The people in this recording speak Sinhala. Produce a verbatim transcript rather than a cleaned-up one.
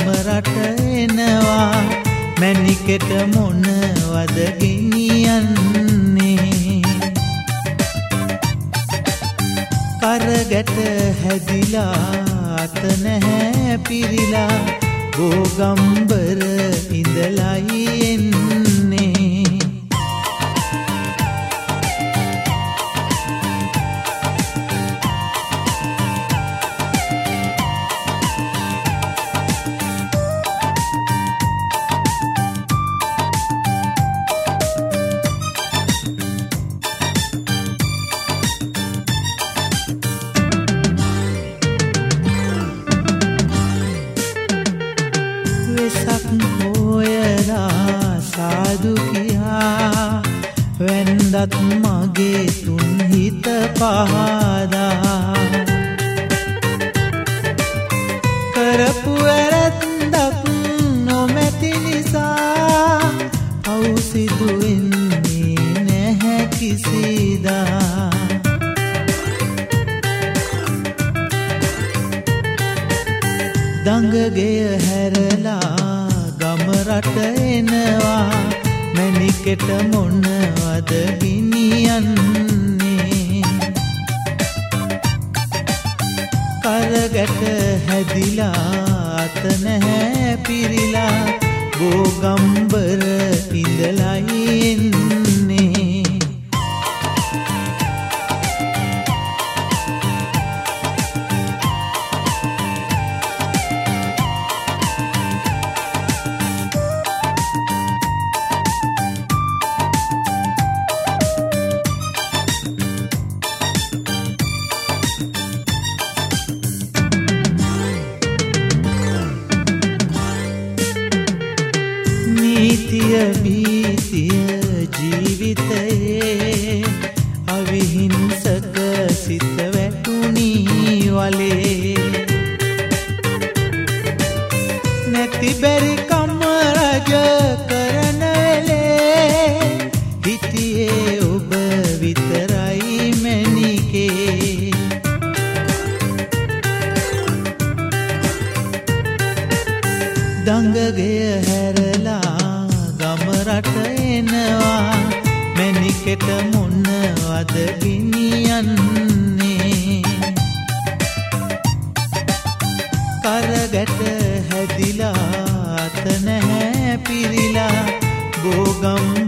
ගම රට එනවා මැණිකෙට මොනවද ගෙනියන්නේ කරගැට හැදිලා අත නැහැ පිරිලා ගෝගම්බර ඉඳලයි එන්නේ සාදු කියා වෙන්දත් මගේ තුන් හිත පහදා කරපු වැරැද්දක් නොමැති නිසා පව් සිදු වෙන්නේ නැහැ කිසිදා දඟගෙය හැරලා ගම රට එනවා මැණිකෙට මොනවද ගෙනියන්නේ කරගැට හැදිලා අත නැහැ පිරිලා ගෝගම්බර ඉඳලයි එන්නේ නීතිය බීතිය ජීවිතයේ අවිහිංසක සිත වැටුණී වලේ නැති බැරි කම රජ කරන වෙලේ හිටියේ ඔබ විතරයි මැණිකේ දඟගෙය හැරලා ගම රට එනවා මැණිකෙට මොනවද ගෙනියන්නේ කරගැට හැදිලා අත නැහැ පිරිලා ගෝගම්